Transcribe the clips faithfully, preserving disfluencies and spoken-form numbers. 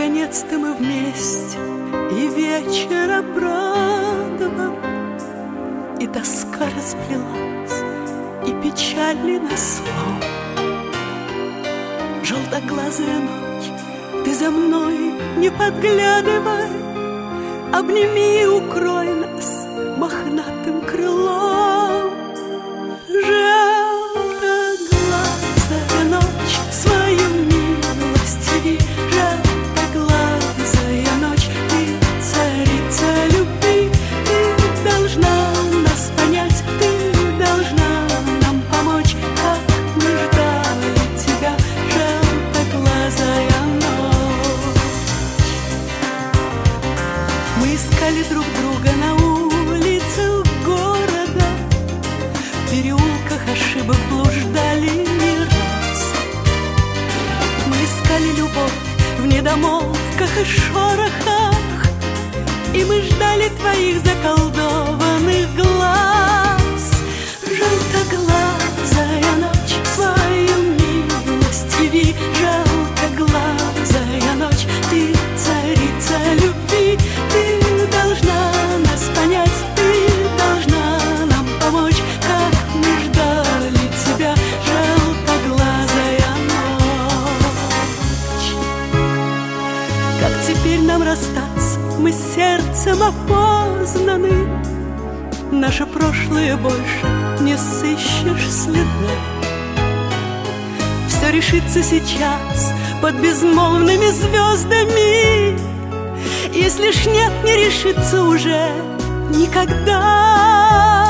наконец-то мы вместе, и вечер обрадовал, и тоска расплелась, и печаль несло. Желтоглазая ночь, ты за мной не подглядывай, обними и укрой нас мохнатым крылом. Желтоглазая ночь, свою милость яви. Желтоглазая ночь, ты царица любви. Ты должна нас понять, ты должна нам помочь, как мы ждали тебя, желтоглазая ночь. Мы искали друг друга на улицах города, в переулках ошибок блуждали не раз. Мы искали любовь в недомолвках и шорохах, и мы ждали твоих заколдованных глаз. Желтоглазая ночь, свою милость яви. Желтоглазая ночь, ты царица любви. Ты должна нас понять, ты должна нам помочь, как мы ждали тебя, желтоглазая ночь. Как теперь нам расстаться? Мы сердцем опознаны, наше прошлое больше не сыщешь следа. Все решится сейчас под безмолвными звездами, если ж нет, не решится уже никогда.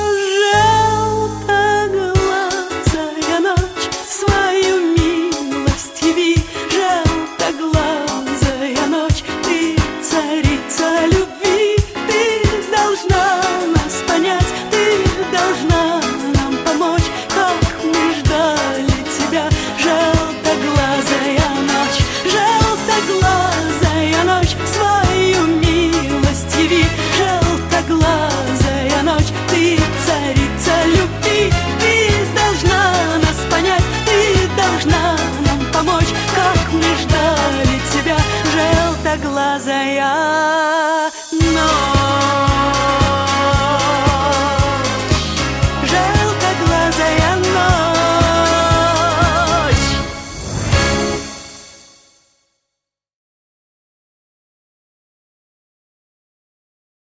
Желтоглазая ночь, свою милость яви. Желтоглазая ночь, ты царица любви. Ты должна нас понять, ты должна нам помочь, как мы ждали тебя, желтоглазая ночь. Желтоглазая ночь, свою милость яви. Желтоглазая ночь, ты царица любви. Ты должна нас понять, ты должна нам помочь, как мы ждали тебя, желтоглазая